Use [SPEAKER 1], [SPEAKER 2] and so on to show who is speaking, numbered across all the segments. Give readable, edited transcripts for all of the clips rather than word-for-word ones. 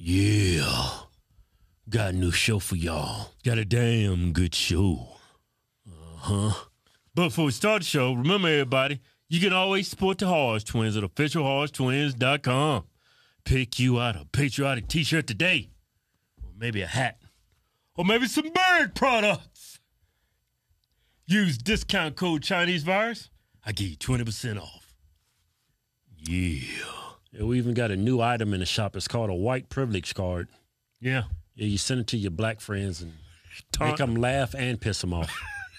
[SPEAKER 1] Yeah. Got a new show for y'all. Got a damn good show. But before we start the show, remember everybody, you can always support the Hodge Twins at officialhodgetwins.com. Pick you out a patriotic t-shirt today. Or maybe a hat. Or maybe some bird products. Use discount code ChineseVirus. I give you 20% off. Yeah. We even got a new item in the shop. It's called a white privilege card. Yeah. Yeah, you send it to your black friends and make them laugh and piss them off.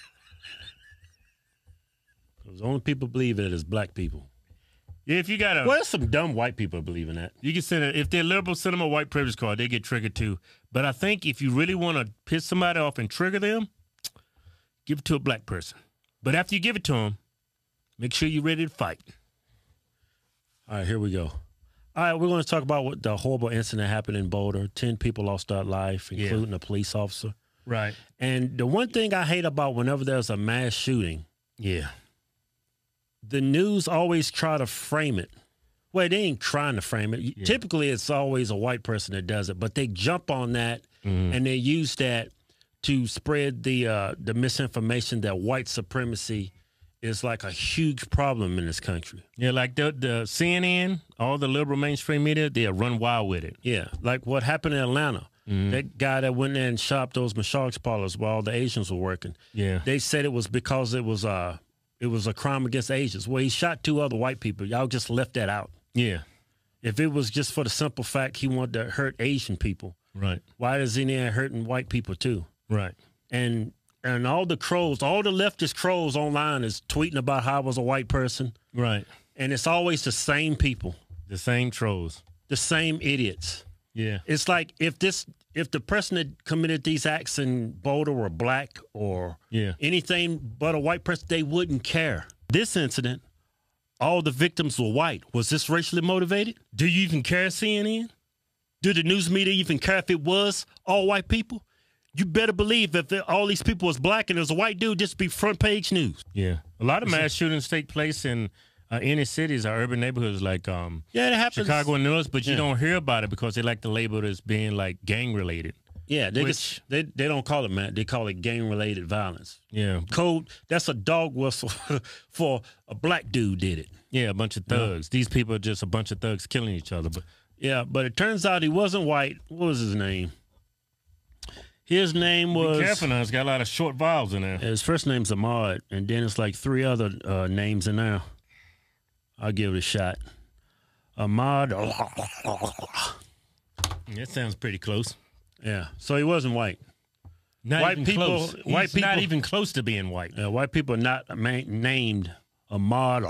[SPEAKER 1] The only people believe in it is black people. Yeah, if you got a... Well, there's some dumb white people believe in that. You can send it. If they're liberal, send them a white privilege card. They get triggered too. But I think if you really want to piss somebody off and trigger them, give it to a black person. But after you give it to them, make sure you're ready to fight. All right, here we go. All right, we're going to talk about what the horrible incident happened in Boulder. 10 people lost their life, including a police officer. Right. And the one thing I hate about whenever there's a mass shooting, the news always try to frame it. Well, they ain't trying to frame it. Yeah. Typically, it's always a white person that does it, but they jump on that and they use that to spread the misinformation that white supremacy is like a huge problem in this country. Yeah, like the CNN, all the liberal mainstream media, they'll run wild with it. Yeah, like what happened in Atlanta. That guy that went there and shopped those massage parlors while the Asians were working. Yeah, they said it was because it was a crime against Asians. Well, he shot 2 other white people. Y'all just left that out. Yeah. If it was just for the simple fact he wanted to hurt Asian people, right? Why is he there hurting white people too? Right. And all the trolls, all the leftist trolls online is tweeting about how I was a white person. Right. And it's always the same people. The same trolls. The same idiots. Yeah. It's like if the person that committed these acts in Boulder were black or anything but a white person, they wouldn't care. This incident, all the victims were white. Was this racially motivated? Do you even care, CNN? Do the news media even care if it was all white people? You better believe if all these people was black and there's a white dude, just be front page news. Yeah. A lot of mass shootings take place in inner cities or urban neighborhoods like it happens. Chicago and New Orleans, but you don't hear about it because they like to label it as being like gang related. Yeah, they don't call it, man. They call it gang related violence. Yeah. Code, that's a dog whistle for a black dude did it. Yeah, a bunch of thugs. These people are just a bunch of thugs killing each other. But it turns out he wasn't white. What was his name? His name was... Be careful now. It's got a lot of short vowels in there. His first name's Ahmad, and then it's like 3 other names in there. I'll give it a shot. Ahmad. That sounds pretty close. Yeah. So he wasn't white. White people. He's not even close to being white. Yeah, white people are not named Ahmad.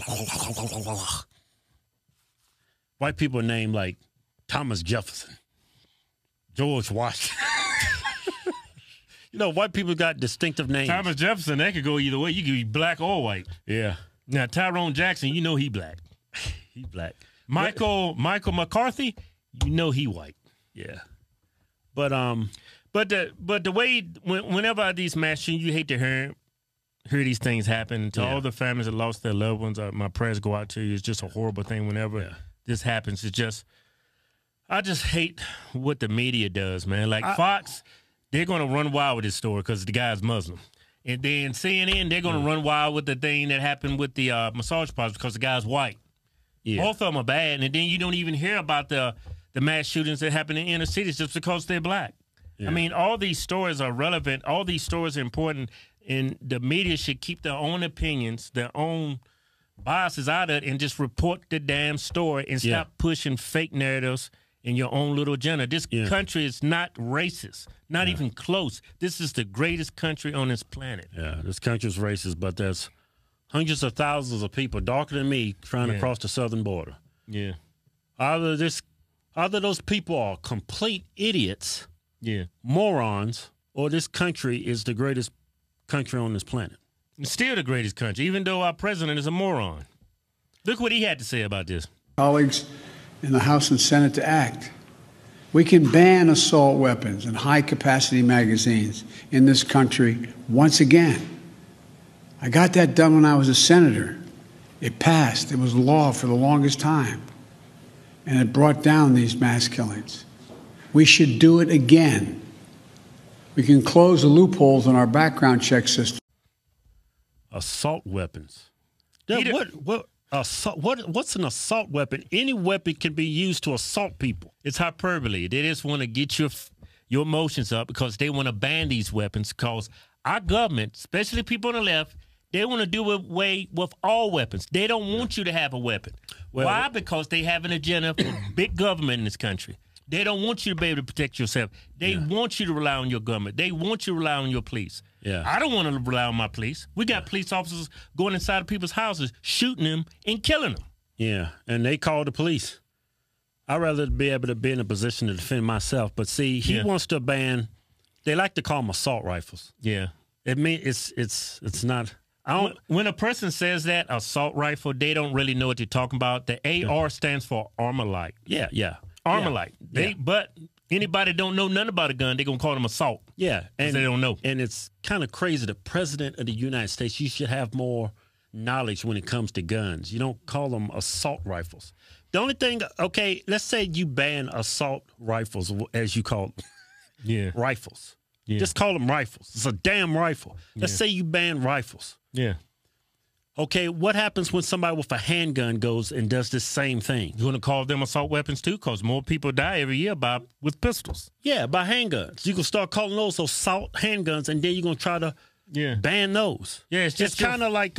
[SPEAKER 1] White people are named like Thomas Jefferson, George Washington. You know, white people got distinctive names. Thomas Jefferson, that could go either way. You could be black or white. Yeah. Now, Tyrone Jackson, you know he black. He black. Michael McCarthy, you know he white. Yeah. But the way whenever these mass shootings, you hate to hear these things happen. To all the families that lost their loved ones, my prayers go out to you. It's just a horrible thing whenever this happens. I just hate what the media does, man. Like Fox, they're going to run wild with this story because the guy's Muslim. And then CNN, they're going to run wild with the thing that happened with the massage parlors because the guy's white. Yeah. Both of them are bad. And then you don't even hear about the mass shootings that happen in inner cities just because they're black. Yeah. I mean, all these stories are relevant. All these stories are important. And the media should keep their own opinions, their own biases out of it, and just report the damn story and stop pushing fake narratives in your own little agenda. This country is not racist, not even close. This is the greatest country on this planet. Yeah, this country's racist, but there's hundreds of thousands of people darker than me trying to cross the southern border. Yeah. Either those people are complete idiots, morons, or this country is the greatest country on this planet. It's still the greatest country, even though our president is a moron. Look what he had to say about this.
[SPEAKER 2] Colleagues in the House and Senate to act. We can ban assault weapons and high-capacity magazines in this country once again. I got that done when I was a senator. It passed. It was law for the longest time. And it brought down these mass killings. We should do it again. We can close the loopholes in our background check system.
[SPEAKER 1] Assault weapons. Yeah, what's an assault weapon? Any weapon can be used to assault people.
[SPEAKER 3] It's hyperbole. They just want to get your emotions up because they want to ban these weapons because our government, especially people on the left, they want to do away with all weapons. They don't want you to have a weapon. Well, why? Because they have an agenda for big government in this country. They don't want you to be able to protect yourself. They want you to rely on your government. They want you to rely on your police.
[SPEAKER 1] Yeah.
[SPEAKER 3] I don't want to rely on my police. We got police officers going inside of people's houses, shooting them and killing them.
[SPEAKER 1] Yeah, and they call the police. I'd rather be able to be in a position to defend myself. But see, he wants to ban. They like to call them assault rifles.
[SPEAKER 3] Yeah,
[SPEAKER 1] it mean it's not.
[SPEAKER 3] When a person says that assault rifle, they don't really know what they're talking about. The AR stands for Armalite.
[SPEAKER 1] Yeah.
[SPEAKER 3] Armalite. But anybody don't know nothing about a gun, they're going to call them assault.
[SPEAKER 1] Yeah. And
[SPEAKER 3] they don't know.
[SPEAKER 1] And it's kind of crazy. The president of the United States, you should have more knowledge when it comes to guns. You don't call them assault rifles. The only thing, okay, let's say you ban assault rifles, as you call them.
[SPEAKER 3] Yeah.
[SPEAKER 1] Rifles.
[SPEAKER 3] Yeah.
[SPEAKER 1] Just call them rifles. It's a damn rifle. Let's say you ban rifles.
[SPEAKER 3] Yeah.
[SPEAKER 1] Okay, what happens when somebody with a handgun goes and does the same thing?
[SPEAKER 3] You want to call them assault weapons too? Because more people die every year with pistols.
[SPEAKER 1] Yeah, by handguns. You can start calling those assault handguns, and then you're going to try to ban those.
[SPEAKER 3] Yeah, it's just
[SPEAKER 1] kind of like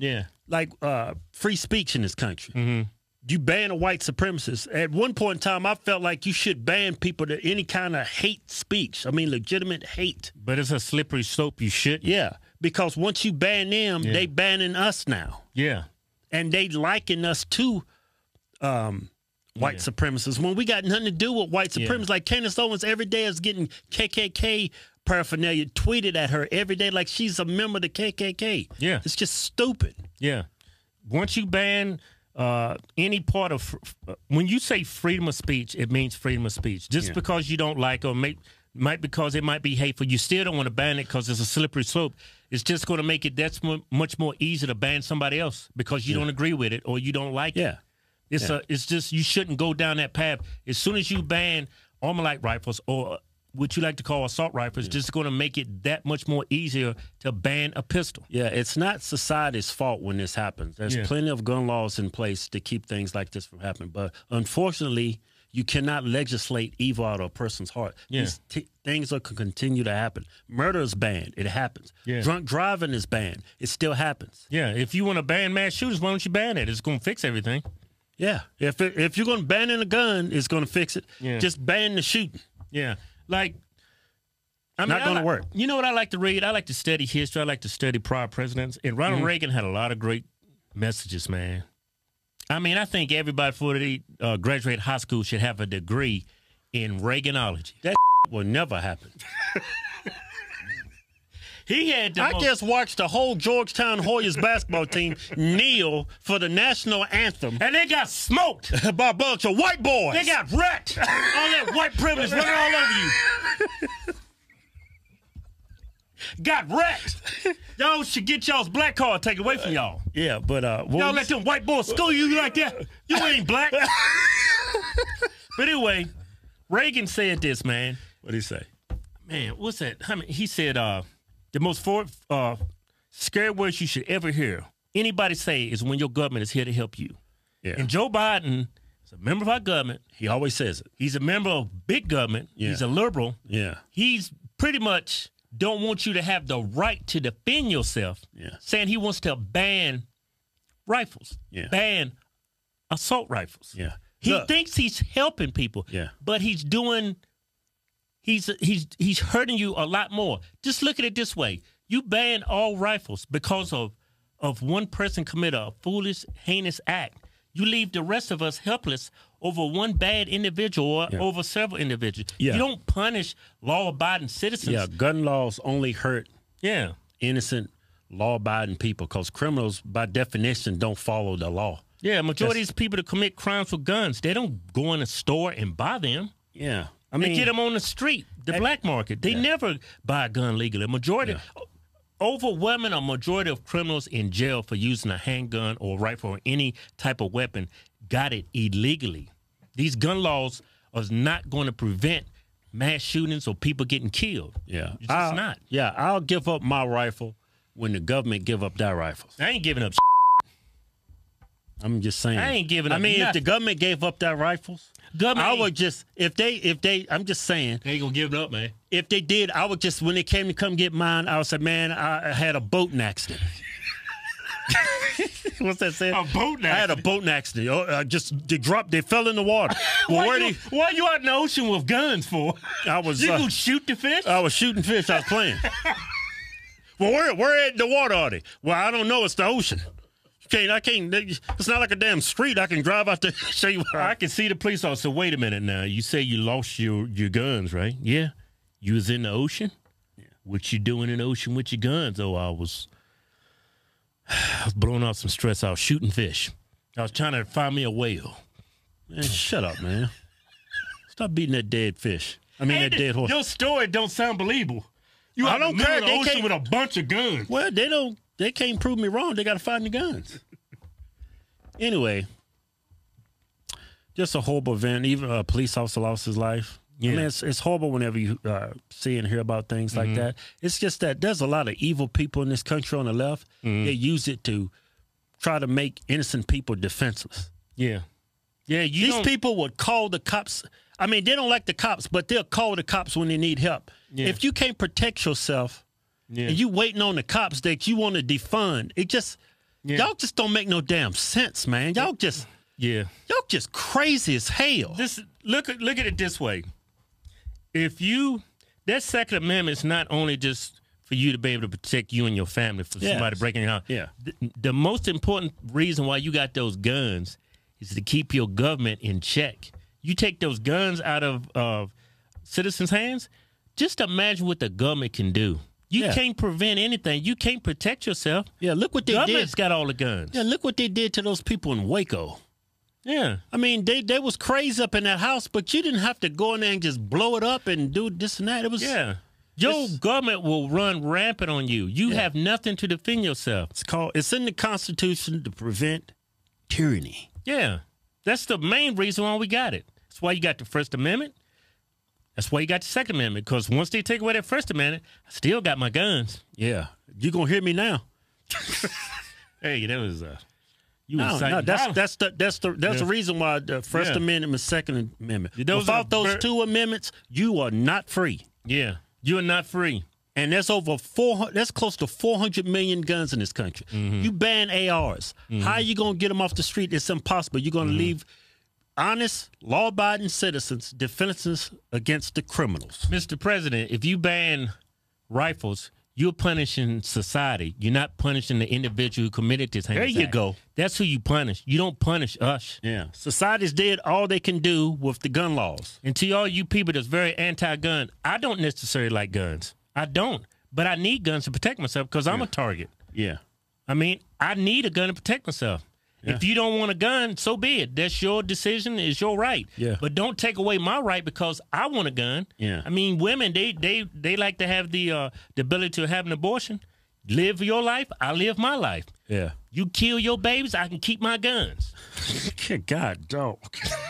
[SPEAKER 1] free speech in this country.
[SPEAKER 3] Mm-hmm.
[SPEAKER 1] You ban a white supremacist. At one point in time, I felt like you should ban people to any kind of hate speech. I mean, legitimate hate.
[SPEAKER 3] But it's a slippery slope. You shouldn't.
[SPEAKER 1] Yeah, because once you ban them, they banning us now.
[SPEAKER 3] Yeah.
[SPEAKER 1] And they liken us to white supremacists when we got nothing to do with white supremacists. Like Candace Owens every day is getting KKK paraphernalia tweeted at her every day like she's a member of the KKK.
[SPEAKER 3] Yeah.
[SPEAKER 1] It's just stupid.
[SPEAKER 3] Yeah. Once you ban any part of when you say freedom of speech, it means freedom of speech. Just because you don't like or because it might be hateful, you still don't want to ban it because it's a slippery slope. It's just going to make it much more easy to ban somebody else because you don't agree with it or you don't like it. It's just you shouldn't go down that path. As soon as you ban Armalite rifles or what you like to call assault rifles, just going to make it that much more easier to ban a pistol.
[SPEAKER 1] Yeah, it's not society's fault when this happens. There's plenty of gun laws in place to keep things like this from happening. But unfortunately, you cannot legislate evil out of a person's heart.
[SPEAKER 3] Yeah.
[SPEAKER 1] These things are continue to happen. Murder is banned. It happens.
[SPEAKER 3] Yeah.
[SPEAKER 1] Drunk driving is banned. It still happens.
[SPEAKER 3] Yeah, if you want to ban mass shooters, why don't you ban it? It's going to fix everything.
[SPEAKER 1] Yeah, if you're going to ban a gun, it's going to fix it.
[SPEAKER 3] Yeah.
[SPEAKER 1] Just ban the shooting.
[SPEAKER 3] Yeah, like
[SPEAKER 1] not going to work.
[SPEAKER 3] You know what I like to read? I like to study history. I like to study prior presidents. And Ronald Reagan had a lot of great messages, man. I mean, I think everybody before they graduate high school should have a degree in Reaganology.
[SPEAKER 1] That will never happen.
[SPEAKER 3] He had
[SPEAKER 1] I just watched the whole Georgetown Hoyas basketball team kneel for the national anthem.
[SPEAKER 3] And they got smoked
[SPEAKER 1] by a bunch of white boys.
[SPEAKER 3] They got wrecked. All that white privilege running all over you. Got wrecked. Y'all should get y'all's black card taken away from y'all.
[SPEAKER 1] Yeah, but
[SPEAKER 3] y'all let them white boys school you like that. You ain't black. But anyway, Reagan said this, man.
[SPEAKER 1] What'd he say?
[SPEAKER 3] Man, what's that? I mean, he said the most scary words you should ever hear anybody say is when your government is here to help you.
[SPEAKER 1] Yeah.
[SPEAKER 3] And Joe Biden is a member of our government.
[SPEAKER 1] He always says it.
[SPEAKER 3] He's a member of big government.
[SPEAKER 1] Yeah.
[SPEAKER 3] He's a liberal.
[SPEAKER 1] Yeah.
[SPEAKER 3] He's pretty much don't want you to have the right to defend yourself.
[SPEAKER 1] Yeah.
[SPEAKER 3] Saying he wants to ban rifles.
[SPEAKER 1] Yeah.
[SPEAKER 3] Ban assault rifles.
[SPEAKER 1] Yeah.
[SPEAKER 3] He thinks he's helping people.
[SPEAKER 1] Yeah.
[SPEAKER 3] But he's doing he's hurting you a lot more. Just look at it this way. You ban all rifles because of one person commit a foolish, heinous act. You leave the rest of us helpless over one bad individual or over several individuals.
[SPEAKER 1] Yeah.
[SPEAKER 3] You don't punish law-abiding citizens.
[SPEAKER 1] Yeah, gun laws only hurt innocent, law-abiding people because criminals, by definition, don't follow the law.
[SPEAKER 3] Yeah, majority of these people that commit crimes with guns, they don't go in a store and buy them.
[SPEAKER 1] Yeah.
[SPEAKER 3] They get them on the street, the black market. They never buy a gun legally. Overwhelming a majority of criminals in jail for using a handgun or rifle or any type of weapon got it illegally. These gun laws are not going to prevent mass shootings or people getting killed.
[SPEAKER 1] Yeah.
[SPEAKER 3] It's just not.
[SPEAKER 1] Yeah, I'll give up my rifle when the government give up their rifles.
[SPEAKER 3] I ain't giving up.
[SPEAKER 1] I'm just saying.
[SPEAKER 3] I ain't giving up.
[SPEAKER 1] I mean,
[SPEAKER 3] nothing.
[SPEAKER 1] if the government gave up their rifles, I would just if they I'm just saying.
[SPEAKER 3] They ain't gonna give it up, man.
[SPEAKER 1] If they did, I would just when they came to come get mine, I would say, man, I had a boating accident. What's that saying?
[SPEAKER 3] A boating accident.
[SPEAKER 1] I had a boating accident. They fell in the water. Well,
[SPEAKER 3] why you out in the ocean with guns for?
[SPEAKER 1] I was
[SPEAKER 3] You gonna shoot the fish?
[SPEAKER 1] I was shooting fish. I was playing. Well, where in the water are they? Well, I don't know. It's the ocean. I can't. It's not like a damn street. I can drive out there. Show you.
[SPEAKER 3] I can see the police officer. Wait a minute now. You say you lost your guns, right? Yeah. You was in the ocean. Yeah. What you doing in the ocean with your guns? Oh, I was blowing off some stress. I was shooting fish. I was trying to find me a whale.
[SPEAKER 1] Man, shut up, man. Stop beating that dead fish. I mean, that dead horse.
[SPEAKER 3] Your story don't sound believable.
[SPEAKER 1] I don't care.
[SPEAKER 3] They ocean with a bunch of guns.
[SPEAKER 1] Well, they don't. They can't prove me wrong. They got to find the guns. Anyway, just a horrible event. Even a police officer lost his life. Yeah. I mean, it's horrible whenever you see and hear about things like that. It's just that there's a lot of evil people in this country on the left. They use it to try to make innocent people defenseless.
[SPEAKER 3] Yeah. Yeah.
[SPEAKER 1] These people would call the cops. I mean, they don't like the cops, but they'll call the cops when they need help. Yeah. If you can't protect yourself, and you waiting on the cops that you want to defund, it just y'all just don't make no damn sense, man. Y'all just y'all just crazy as hell.
[SPEAKER 3] Look at it this way. That Second Amendment is not only just for you to be able to protect you and your family from somebody breaking your house. Yeah. The most important reason why you got those guns is to keep your government in check. You take those guns out of citizens' hands, just imagine what the government can do. You can't prevent anything. You can't protect yourself.
[SPEAKER 1] Yeah, look what they did.
[SPEAKER 3] Government's got all the guns.
[SPEAKER 1] Yeah, look what they did to those people in Waco.
[SPEAKER 3] Yeah.
[SPEAKER 1] I mean, they was crazy up in that house, but you didn't have to go in there and just blow it up and do this and that. It was
[SPEAKER 3] your government will run rampant on you. You have nothing to defend yourself.
[SPEAKER 1] It's in the Constitution to prevent tyranny.
[SPEAKER 3] Yeah. That's the main reason why we got it. That's why you got the First Amendment. That's why you got the Second Amendment, because once they take away that First Amendment, I still got my guns.
[SPEAKER 1] Yeah. You going to hear me now.
[SPEAKER 3] Hey, that was
[SPEAKER 1] that's the reason why the First Amendment and Second Amendment. Without those two amendments, you are not free.
[SPEAKER 3] Yeah. You are not free.
[SPEAKER 1] And there's that's close to 400 million guns in this country. You ban ARs. How are you going to get them off the street? It's impossible. You're going to leave honest, law-abiding citizens defenseless against the criminals.
[SPEAKER 3] Mr. President, if you ban rifles, you're punishing society. You're not punishing the individual who committed this heinous act.
[SPEAKER 1] There you go.
[SPEAKER 3] That's who you punish. You don't punish us.
[SPEAKER 1] Yeah. Society's did all they can do with the gun laws.
[SPEAKER 3] And to all you people that's very anti-gun, I don't necessarily like guns. I don't. But I need guns to protect myself because I'm a target.
[SPEAKER 1] Yeah.
[SPEAKER 3] I mean, I need a gun to protect myself. Yeah. If you don't want a gun, so be it. That's your decision. It's your right.
[SPEAKER 1] Yeah.
[SPEAKER 3] But don't take away my right because I want a gun.
[SPEAKER 1] Yeah.
[SPEAKER 3] I mean, women, they like to have the ability to have an abortion. Live your life. I live my life.
[SPEAKER 1] Yeah.
[SPEAKER 3] You kill your babies, I can keep my guns.
[SPEAKER 1] God, dog.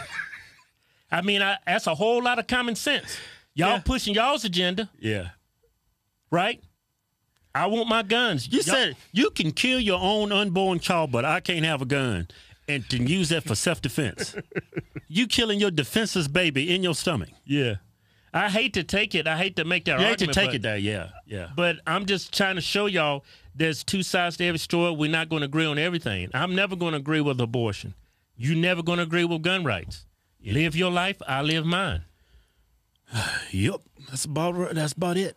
[SPEAKER 3] I mean, that's a whole lot of common sense. Y'all pushing y'all's agenda.
[SPEAKER 1] Yeah.
[SPEAKER 3] Right? I want my guns.
[SPEAKER 1] You said you can kill your own unborn child, but I can't have a gun and to use that for self-defense. You killing your defenseless baby in your stomach.
[SPEAKER 3] Yeah. I hate to take it. I hate to make that argument.
[SPEAKER 1] You hate to take it there, yeah.
[SPEAKER 3] But I'm just trying to show y'all there's two sides to every story. We're not going to agree on everything. I'm never going to agree with abortion. You're never going to agree with gun rights. You live your life, I live mine.
[SPEAKER 1] Yep. That's about it.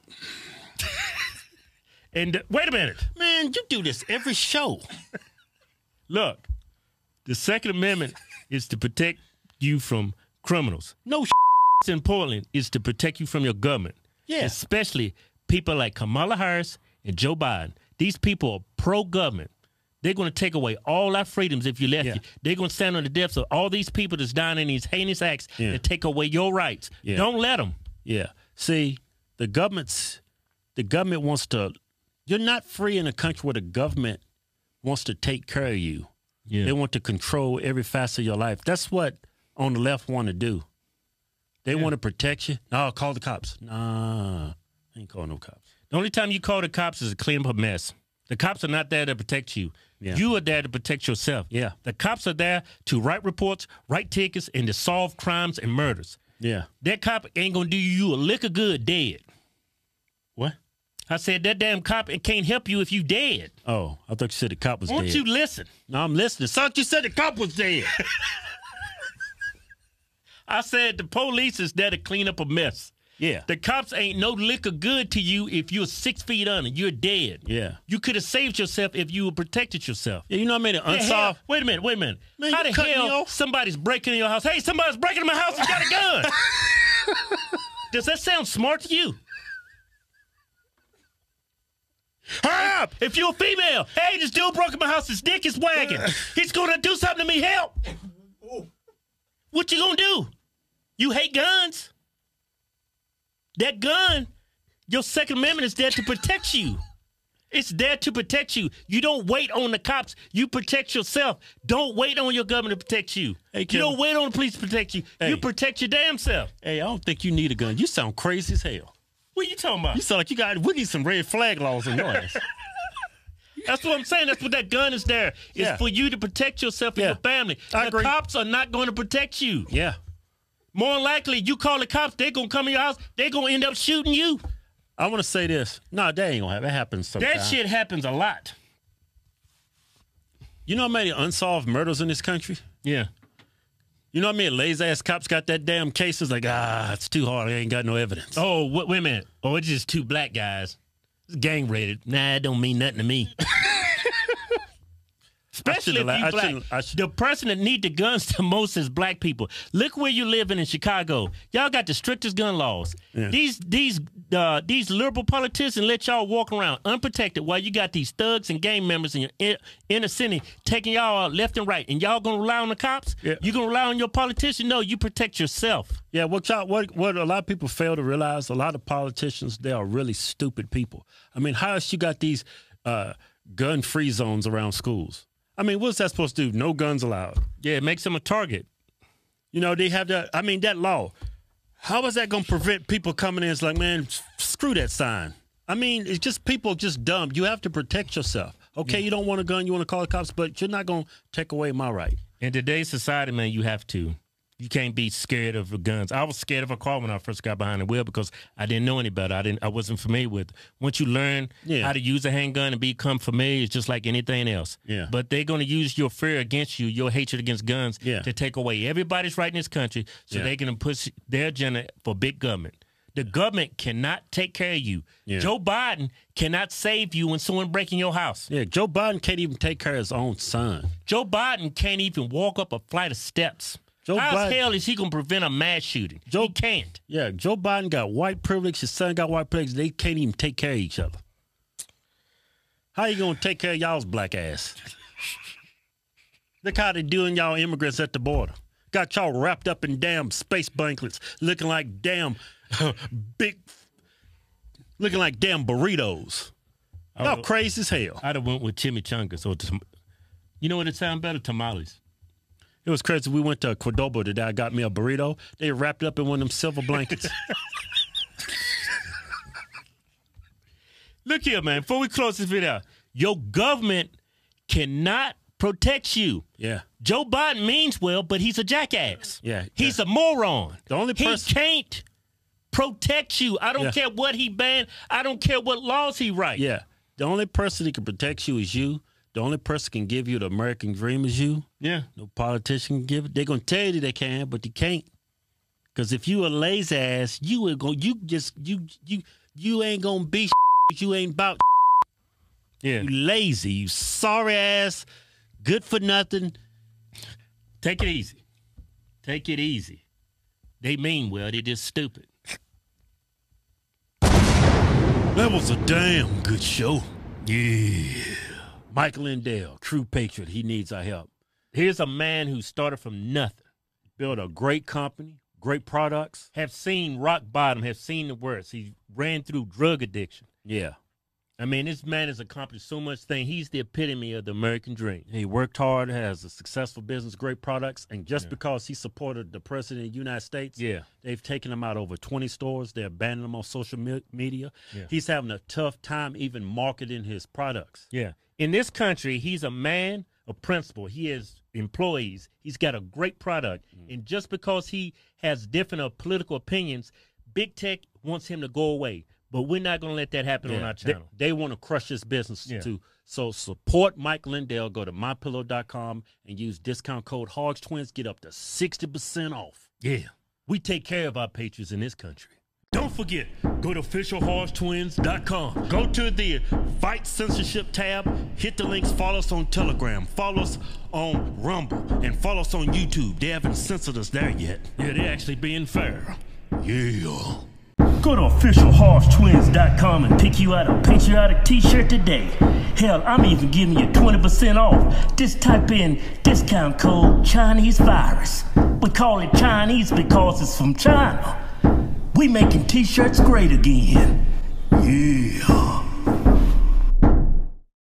[SPEAKER 3] And wait a minute.
[SPEAKER 1] Man, you do this every show.
[SPEAKER 3] Look, the Second Amendment is to protect you from criminals.
[SPEAKER 1] No
[SPEAKER 3] in Portland is to protect you from your government.
[SPEAKER 1] Yeah.
[SPEAKER 3] Especially people like Kamala Harris and Joe Biden. These people are pro-government. They're going to take away all our freedoms if you let you. They're going to stand on the depths of all these people that's dying in these heinous acts and take away your rights.
[SPEAKER 1] Yeah.
[SPEAKER 3] Don't let them.
[SPEAKER 1] Yeah. See, the government wants to. You're not free in a country where the government wants to take care of you. Yeah. They want to control every facet of your life. That's what on the left want to do. They want to protect you. No, call the cops. Nah, I ain't calling no cops.
[SPEAKER 3] The only time you call the cops is to clean up a mess. The cops are not there to protect you.
[SPEAKER 1] Yeah.
[SPEAKER 3] You are there to protect yourself.
[SPEAKER 1] Yeah.
[SPEAKER 3] The cops are there to write reports, write tickets, and to solve crimes and murders.
[SPEAKER 1] Yeah.
[SPEAKER 3] That cop ain't going to do you a lick of good dead.
[SPEAKER 1] What?
[SPEAKER 3] I said that damn cop it can't help you if you dead.
[SPEAKER 1] Oh, I thought you said the cop was
[SPEAKER 3] Won't
[SPEAKER 1] dead.
[SPEAKER 3] you listen?
[SPEAKER 1] No, I'm listening. Thought you said the cop was dead.
[SPEAKER 3] I said the police is there to clean up a mess.
[SPEAKER 1] Yeah.
[SPEAKER 3] The cops ain't no lick of good to you if you're 6 feet under. You're dead.
[SPEAKER 1] Yeah.
[SPEAKER 3] You could have saved yourself if you protected yourself.
[SPEAKER 1] Yeah, you know what I mean?
[SPEAKER 3] The hell-
[SPEAKER 1] Unsolved.
[SPEAKER 3] Wait a minute.
[SPEAKER 1] Man,
[SPEAKER 3] How
[SPEAKER 1] you
[SPEAKER 3] the
[SPEAKER 1] cut me
[SPEAKER 3] hell
[SPEAKER 1] off.
[SPEAKER 3] somebody's breaking in your house? Hey, somebody's breaking in my house and got a gun. Does that sound smart to you?
[SPEAKER 1] Hurry up!
[SPEAKER 3] If you're a female, hey, this dude broke in my house, his dick is wagging. He's going to do something to me, help. What you going to do? You hate guns? That gun, your Second Amendment is there to protect you. It's there to protect you. You don't wait on the cops. You protect yourself. Don't wait on your government to protect you.
[SPEAKER 1] Hey,
[SPEAKER 3] you
[SPEAKER 1] Kevin.
[SPEAKER 3] don't wait on the police to protect you.
[SPEAKER 1] Hey.
[SPEAKER 3] You protect your damn self.
[SPEAKER 1] Hey, I don't think you need a gun. You sound crazy as hell.
[SPEAKER 3] What are you talking about?
[SPEAKER 1] You sound like we need some red flag laws in your ass.
[SPEAKER 3] That's what I'm saying. That's what that gun is there. It's
[SPEAKER 1] Yeah.
[SPEAKER 3] for you to protect yourself and
[SPEAKER 1] Yeah.
[SPEAKER 3] your family.
[SPEAKER 1] I
[SPEAKER 3] The
[SPEAKER 1] agree.
[SPEAKER 3] cops are not going to protect you.
[SPEAKER 1] Yeah.
[SPEAKER 3] More than likely, you call the cops, they're going to come in your house, they're going to end up shooting you.
[SPEAKER 1] I want to say this. No, that ain't going to happen. That happens sometimes.
[SPEAKER 3] That shit happens a lot.
[SPEAKER 1] You know how many unsolved murders in this country?
[SPEAKER 3] Yeah.
[SPEAKER 1] You know how many lazy-ass cops got that damn case? It's like, it's too hard. I ain't got no evidence.
[SPEAKER 3] Oh, wait a minute. Oh, it's just two black guys. It's gang rated. Nah, it don't mean nothing to me. Especially if you black. The person that need the guns the most is black people. Look where you living in Chicago. Y'all got the strictest gun laws.
[SPEAKER 1] Yeah.
[SPEAKER 3] These liberal politicians let y'all walk around unprotected while you got these thugs and gang members in your inner city taking y'all out left and right. And y'all gonna rely on the cops?
[SPEAKER 1] Yeah.
[SPEAKER 3] You gonna rely on your politician? No, you protect yourself.
[SPEAKER 1] Yeah, what a lot of people fail to realize, a lot of politicians, they are really stupid people. I mean, how else you got these gun-free zones around schools? I mean, what's that supposed to do? No guns allowed.
[SPEAKER 3] Yeah, it makes them a target.
[SPEAKER 1] You know, they have that. I mean, that law. How is that going to prevent people coming in? It's like, man, screw that sign. I mean, it's just people just dumb. You have to protect yourself. Okay, you don't want a gun, you want to call the cops, but you're not going to take away my right.
[SPEAKER 3] In today's society, man, you have to. You can't be scared of the guns. I was scared of a car when I first got behind the wheel because I didn't know any better. I wasn't familiar with it. Once you learn how to use a handgun and become familiar, it's just like anything else.
[SPEAKER 1] Yeah.
[SPEAKER 3] But they're going to use your fear against you, your hatred against guns, to take away everybody's right in this country so they can push their agenda for big government. The government cannot take care of you.
[SPEAKER 1] Yeah.
[SPEAKER 3] Joe Biden cannot save you when someone breaking your house.
[SPEAKER 1] Yeah, Joe Biden can't even take care of his own son.
[SPEAKER 3] Joe Biden can't even walk up a flight of steps. How the hell is he going to prevent a mass shooting? He can't.
[SPEAKER 1] Yeah, Joe Biden got white privilege. His son got white privilege. They can't even take care of each other. How you going to take care of y'all's black ass? Look how they doing y'all immigrants at the border. Got y'all wrapped up in damn space blankets, looking like damn looking like damn burritos. Y'all crazy as hell.
[SPEAKER 3] I'd have went with chimichangas or, you know what it sound better? Tamales.
[SPEAKER 1] It was crazy. We went to Cordoba today. I got me a burrito. They wrapped up in one of them silver blankets.
[SPEAKER 3] Look here, man. Before we close this video, your government cannot protect you.
[SPEAKER 1] Yeah.
[SPEAKER 3] Joe Biden means well, but he's a jackass.
[SPEAKER 1] Yeah.
[SPEAKER 3] He's a moron.
[SPEAKER 1] The only person
[SPEAKER 3] he can't protect you. I don't care what he banned. I don't care what laws he writes.
[SPEAKER 1] Yeah. The only person that can protect you is you. The only person can give you the American dream is you.
[SPEAKER 3] Yeah.
[SPEAKER 1] No politician can give it. They're gonna tell you they can, but they can't. Because if you a lazy ass, you ain't gonna be you ain't about.
[SPEAKER 3] Yeah.
[SPEAKER 1] You lazy, you sorry ass, good for nothing.
[SPEAKER 3] Take it easy. Take it easy. They mean well, they're just stupid.
[SPEAKER 1] That was a damn good show.
[SPEAKER 3] Yeah.
[SPEAKER 1] Mike Lindell, true patriot. He needs our help.
[SPEAKER 3] Here's a man who started from nothing.
[SPEAKER 1] Built a great company, great products.
[SPEAKER 3] Have seen rock bottom, have seen the worst. He ran through drug addiction.
[SPEAKER 1] Yeah.
[SPEAKER 3] I mean, this man has accomplished so much thing. He's the epitome of the American dream.
[SPEAKER 1] He worked hard, has a successful business, great products, and just because he supported the president of the United States, they've taken him out over 20 stores. They're banning him on social media. Yeah. He's having a tough time even marketing his products.
[SPEAKER 3] Yeah. In this country, he's a man of principle. He has employees. He's got a great product. And just because he has different political opinions, big tech wants him to go away. But we're not going to let that happen on our channel.
[SPEAKER 1] They want to crush this business too. So support Mike Lindell. Go to mypillow.com and use discount code HOGS20. Get up to 60% off.
[SPEAKER 3] Yeah. We take care of our patrons in this country. Don't forget, go to officialhogstwins.com. Go to the Fight Censorship tab. Hit the links. Follow us on Telegram. Follow us on Rumble. And follow us on YouTube. They haven't censored us there yet. Yeah, they're actually being fair. Yeah. Go to officialhogstwins.com and pick you out a patriotic t-shirt today. Hell, I'm even giving you 20% off. Just type in discount code Chinese Virus. We call it Chinese because it's from China. We making t-shirts great again.